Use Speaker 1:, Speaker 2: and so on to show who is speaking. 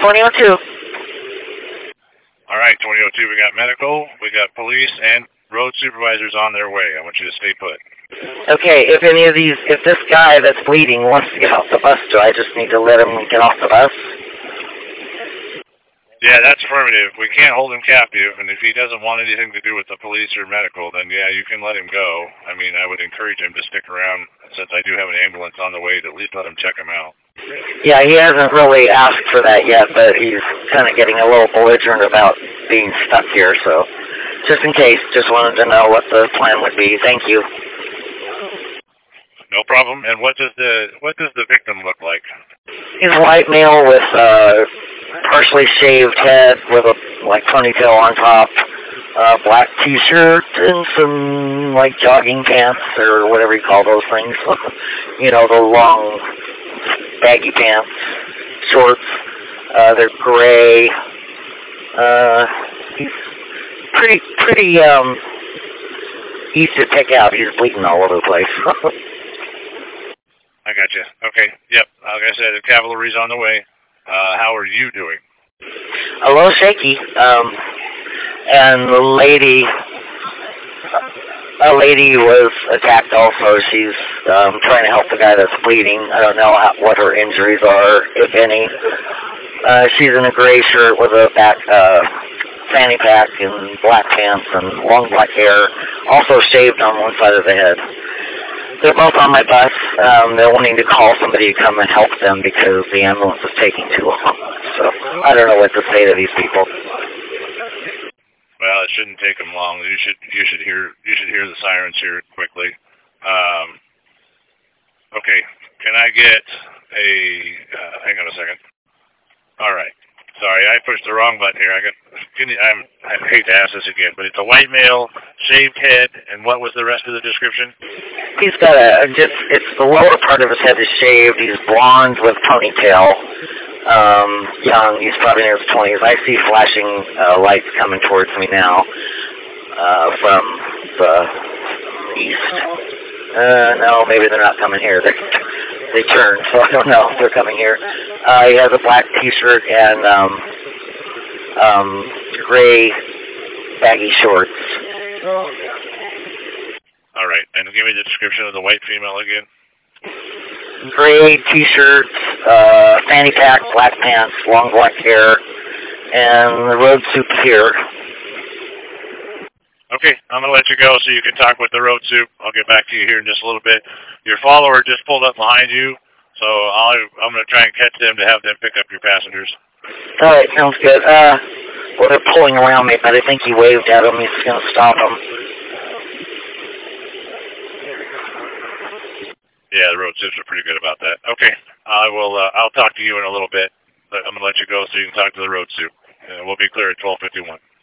Speaker 1: 2002.
Speaker 2: All right, 2002, we got medical, we got police, and road supervisors on their way. I want you to stay put.
Speaker 1: Okay, if this guy that's bleeding wants to get off the bus, do I just need to let him get off the bus?
Speaker 2: Yeah, that's affirmative. We can't hold him captive, and if he doesn't want anything to do with the police or medical, then yeah, you can let him go. I mean, I would encourage him to stick around, since I do have an ambulance on the way, to at least let him check him out.
Speaker 1: Yeah, he hasn't really asked for that yet, but he's kind of getting a little belligerent about being stuck here, so just in case, just wanted to know what the plan would be. Thank you.
Speaker 2: No problem. And what does the victim look like?
Speaker 1: He's a white male with partially shaved head with a ponytail on top, black t-shirt and some jogging pants or whatever you call those things. You know, the long baggy pants, shorts. They're gray. He's pretty easy to pick out. He's bleeding all over the place.
Speaker 2: I got you. Okay. Yep. Like I said, the cavalry's on the way. How are you doing?
Speaker 1: A little shaky. And a lady was attacked also. She's trying to help the guy that's bleeding. I don't know what her injuries are, if any. She's in a gray shirt with a fanny pack and black pants and long black hair, also shaved on one side of the head. They're both on my bus. They're wanting to call somebody to come and help them because the ambulance is taking too long. So I don't know what to say to these people.
Speaker 2: Well, it shouldn't take them long. You should hear the sirens here quickly. Okay, can I get a? Hang on a second. All right. Sorry, I pushed the wrong button here. I hate to ask this again, but it's a white male, shaved head, and what was the rest of the description?
Speaker 1: He's got it's the lower part of his head is shaved. He's blonde with ponytail. Young, he's probably in his 20s. I see flashing lights coming towards me now from the east. No, maybe they're not coming here. They turned, so I don't know if they're coming here. He has a black t-shirt and gray baggy shorts.
Speaker 2: All right, and give me the description of the white female again.
Speaker 1: Gray t-shirt, fanny pack, black pants, long black hair, and the road soup here.
Speaker 2: Okay, I'm going to let you go so you can talk with the road soup. I'll get back to you here in just a little bit. Your follower just pulled up behind you, so I'm going to try and catch them to have them pick up your passengers.
Speaker 1: All right, sounds good. Well, they're pulling around me, but I think he waved at them. He's going to stop them.
Speaker 2: Yeah, the road soups are pretty good about that. Okay, I'll talk to you in a little bit, but I'm going to let you go so you can talk to the road soup. We'll be clear at 12:51.